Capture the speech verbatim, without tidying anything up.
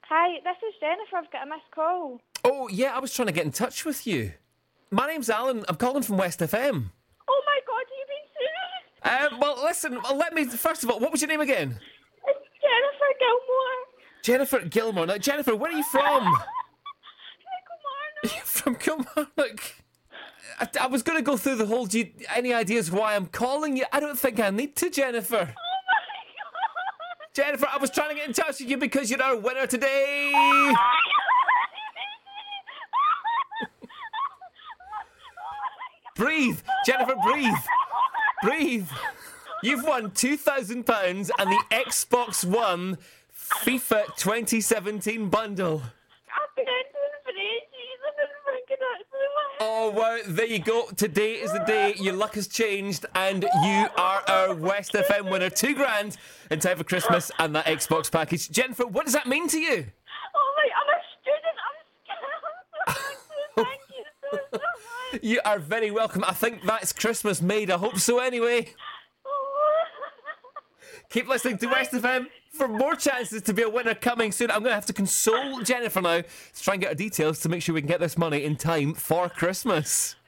Hi, this is Jennifer. I've got a missed call. Oh, yeah, I was trying to get in touch with you. My name's Alan. I'm calling from West F M. Oh my God, you've been serious? Um, well, listen, well, let me... First of all, what was your name again? It's Jennifer Gilmore. Jennifer Gilmore. Now, Jennifer, where are you from? Kilmarnock. You're from Kilmarnock. I, I was going to go through the whole... Do you, any ideas why I'm calling you? I don't think I need to, Jennifer. Oh my God. Jennifer, I was trying to get in touch with you because you're our winner today. Breathe. Jennifer, breathe. Breathe. You've won two thousand pounds and the Xbox One FIFA twenty seventeen bundle. I've been into it for ages. I've been thinking that so much. Oh, wow. There you go. Today is the day. Your luck has changed and you are our West F M winner. Two grand in time for Christmas and that Xbox package. Jennifer, what does that mean to you? Oh my, I'm a student. I'm scared. Thank you so, so much. You are very welcome. I think that's Christmas made. I hope so anyway. Keep listening to West F M for more chances to be a winner coming soon. I'm going to have to console Jennifer now to try and get her details to make sure we can get this money in time for Christmas.